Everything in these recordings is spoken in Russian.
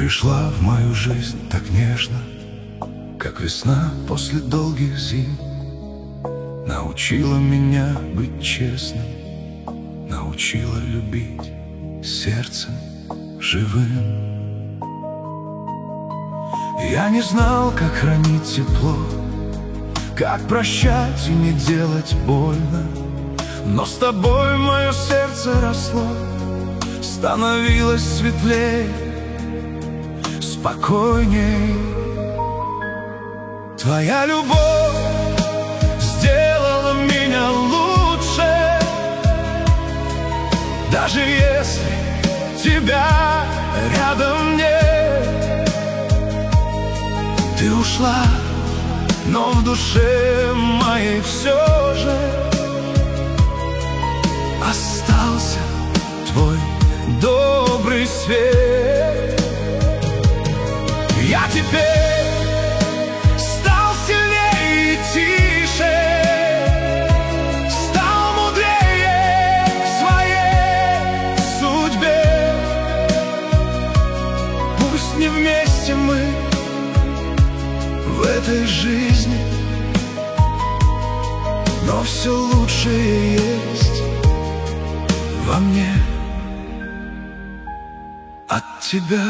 пришла в мою жизнь так нежно, как весна после долгих зим. Научила меня быть честным, научила любить сердцем живым. Я не знал, как хранить тепло, как прощать и не делать больно, но с тобой мое сердце росло, становилось светлее, спокойней. Твоя любовь сделала меня лучше, даже если тебя рядом нет. Ты ушла, но в душе моей все же остался твой добрый свет. Я теперь стал сильнее и тише, стал мудрее в своей судьбе. Пусть не вместе мы в этой жизни, но все лучшее есть во мне от тебя.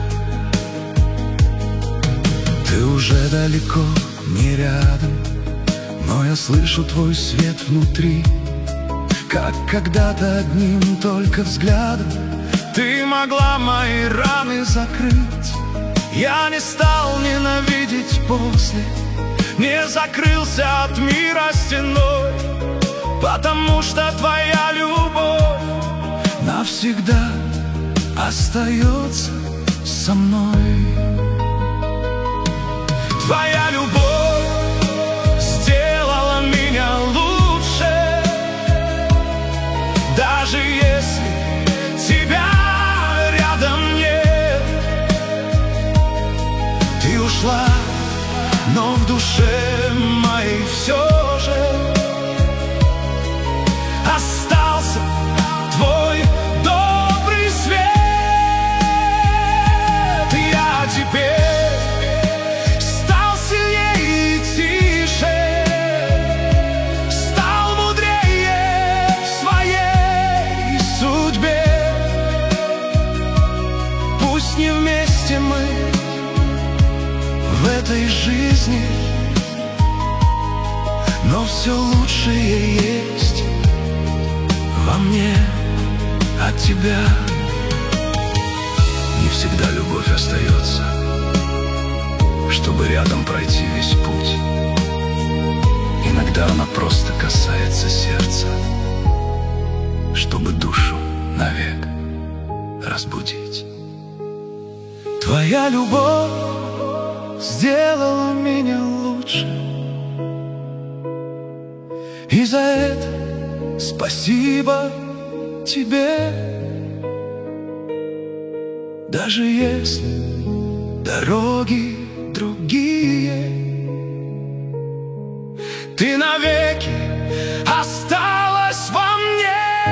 Ты уже далеко, не рядом, но я слышу твой свет внутри, как когда-то одним только взглядом ты могла мои раны закрыть. Я не стал ненавидеть после, не закрылся от мира стеной, потому что твоя любовь навсегда остается со мной. Твоя любовь сделала меня лучше, даже если тебя рядом нет. Ты ушла, но в душе моей все же остался твой добрый свет. Я теперь стал сильнее и тише, стал мудрее в своей судьбе. Пусть не вместе мы в этой жизни, но все лучшее есть во мне от тебя. Не всегда любовь остается, чтобы рядом пройти весь путь. Иногда она просто касается сердца, чтобы душу навек разбудить. Твоя любовь сделала меня лучше, и за это спасибо тебе. Даже если дороги другие, ты навеки осталась во мне.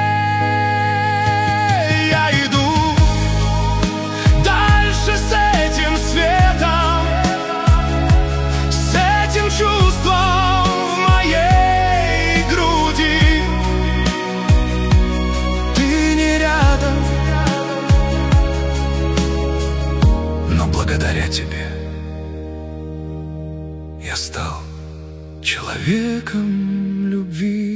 Я иду дальше с этим светом, с этим чувством в моей груди. Ты не рядом, но благодаря тебе я стал человеком любви.